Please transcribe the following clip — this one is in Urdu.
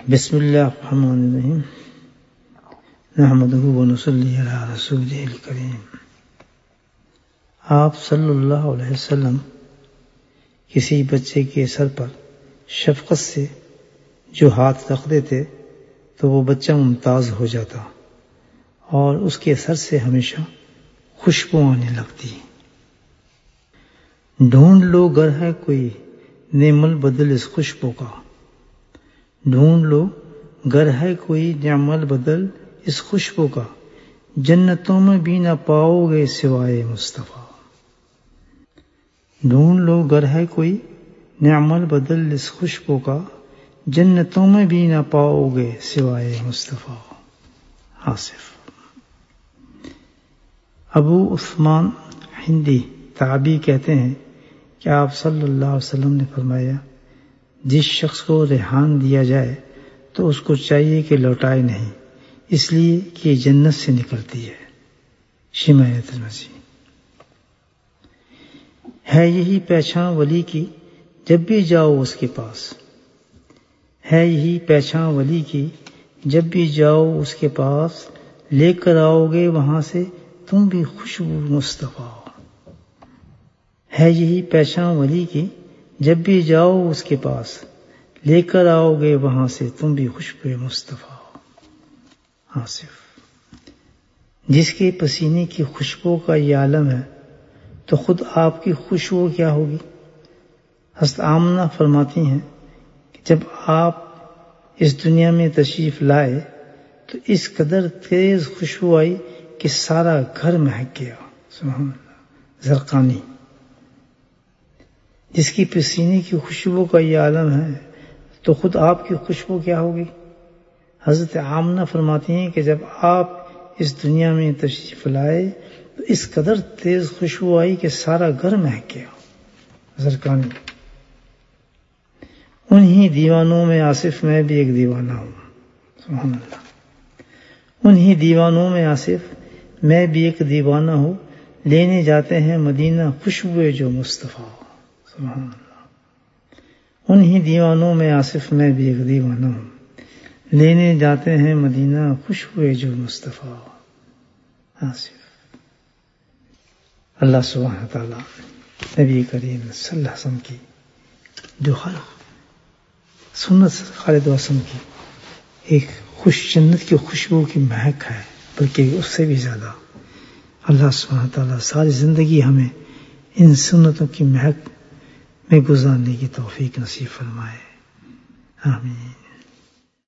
بسم اللہ الرحمن الرحیم نحمدہ ونصلی علی رسولہ الکریم۔ آپ صلی اللہ علیہ وسلم کسی بچے کے سر پر شفقت سے جو ہاتھ رکھ دیتے تو وہ بچہ ممتاز ہو جاتا اور اس کے سر سے ہمیشہ خوشبو آنے لگتی۔ ڈھونڈ لو گر ہے کوئی نعم البدل اس خوشبو کا، ڈھونڈ لو گر ہے کوئی نعم البدل اس خوشبو کا، جنتوں میں بھی نہ پاؤ گے سوائے مصطفیٰ۔ ڈھونڈ لو گر ہے کوئی نعم البدل اس خوشبو کا، جنتوں میں بھی نہ پاؤ گے سوائے مصطفیٰ۔ آصف۔ ابو عثمان ہندی تابعی کہتے ہیں کہ آپ صلی اللہ علیہ وسلم نے فرمایا، جس شخص کو ریحان دیا جائے تو اس کو چاہیے کہ لوٹائے نہیں، اس لیے کہ یہ جنت سے نکلتی ہے۔ شمائل ترمذی۔ ہے یہی پہچان ولی کی جب بھی جاؤ اس کے پاس، ہے یہی پہچان ولی کی جب بھی جاؤ اس کے پاس، لے کر آؤ گے وہاں سے تم بھی خوشبو مصطفیٰ۔ ہے یہی پہچان ولی کی جب بھی جاؤ اس کے پاس، لے کر آؤ گے وہاں سے تم بھی خوشبو مصطفیٰ۔ آصف۔ جس کے پسینے کی خوشبو کا یہ عالم ہے تو خود آپ کی خوشبو کیا ہوگی؟ حضرت آمنہ فرماتی ہیں کہ جب آپ اس دنیا میں تشریف لائے تو اس قدر تیز خوشبو آئی کہ سارا گھر مہک گیا۔ سبحان اللہ۔ زرقانی۔ جس کی پسینے کی خوشبو کا یہ عالم ہے تو خود آپ کی خوشبو کیا ہوگی؟ حضرت آمنہ فرماتی ہیں کہ جب آپ اس دنیا میں تشریف لائے تو اس قدر تیز خوشبو آئی کہ سارا گھر مہک گیا۔ زرقانی۔ انہی دیوانوں میں آصف میں بھی ایک دیوانہ ہوں۔ سبحان اللہ۔ انہی دیوانوں میں آصف میں بھی ایک دیوانہ ہوں، لینے جاتے ہیں مدینہ خوشبو جو مصطفیٰ۔ سبحان اللہ۔ انہی دیوانوں میں آصف میں بھی ایک دیوانہ ہوں، لینے جاتے ہیں مدینہ خوشبو جو مصطفیٰ۔ آصف۔ اللہ سبحانہ تعالیٰ نبی کریم صلی اللہ علیہ وسلم کی جو ہر سنت خالد وسلم کی ایک خوش جنت کی خوشبو کی مہک ہے، بلکہ اس سے بھی زیادہ، اللہ سبحانہ تعالیٰ ساری زندگی ہمیں ان سنتوں کی مہک میں گزارنے کی توفیق نصیب فرمائے۔ آمین۔